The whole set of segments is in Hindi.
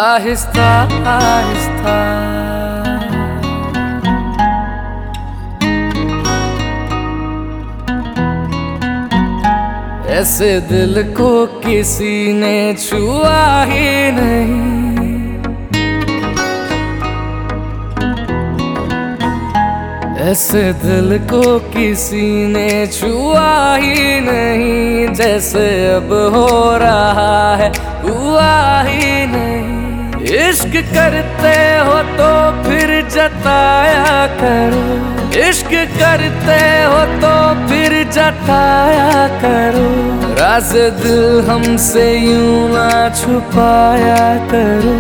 आहिस्ता आहिस्ता ऐसे दिल को किसी ने छुआ ही नहीं, ऐसे दिल को किसी ने छुआ ही नहीं, जैसे अब हो रहा है हुआ ही नहीं। इश्क करते हो तो फिर जताया करो, इश्क करते हो तो फिर जताया करो, राज़ दिल हमसे यूं ना छुपाया करो।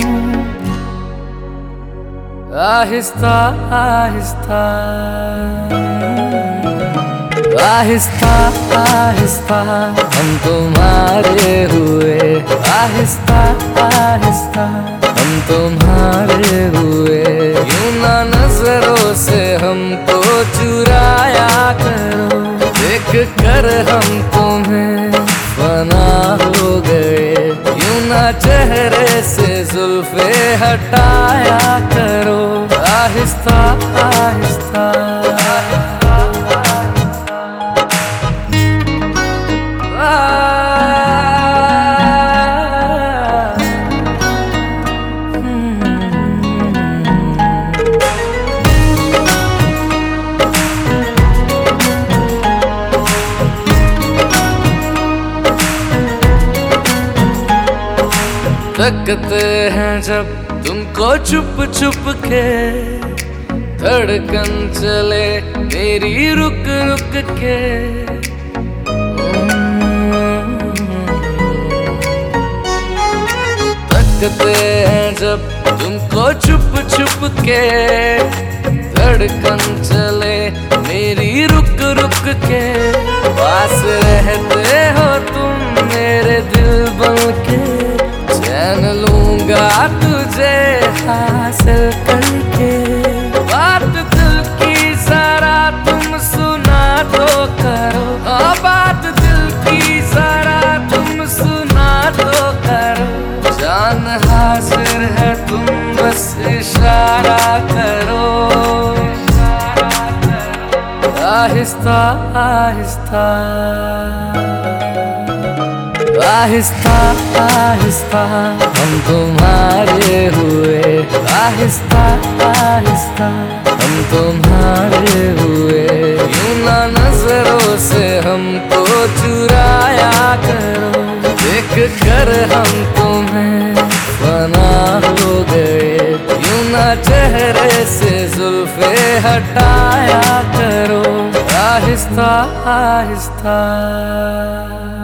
आहिस्ता आहिस्ता आहिस्ता आहिस्ता हम तुम्हारे हुए, आहिस्ता आहिस्ता हम तुम्हारे हुए। यूं ना नजरों से हमको चुराया करो, देख कर हम तुम्हें फना हो गए। यूं ना चेहरे से जुल्फे हटाया करो, आहिस्ता आहिस्ता तकते हैं जब तुमको छुप छुप के, धड़कन चले मेरी रुक रुक के। तकते हैं जब तुमको छुप छुप के, धड़कन चले मेरी रुक रुक के। पास रहते हो तुम मेरे दिल बन के, चैन लूंगा तुझे हासिल करके। बात दिल की जरा तुम सुना तो करो, बात दिल की जरा तुम सुना तो करो। जान हाजिर है तुम बस इशारा करो, आहिस्ता आहिस्ता आहिस्ता आहिस्ता हम तुम्हारे हुए, आहिस्ता आहिस्ता हम तुम्हारे हुए। यूं ना नजरों से हमको चुराया करो, देख कर हम तुम्हें फना हो गए। यूं ना चेहरे से जुल्फे हटाया करो, आहिस्ता आहिस्ता।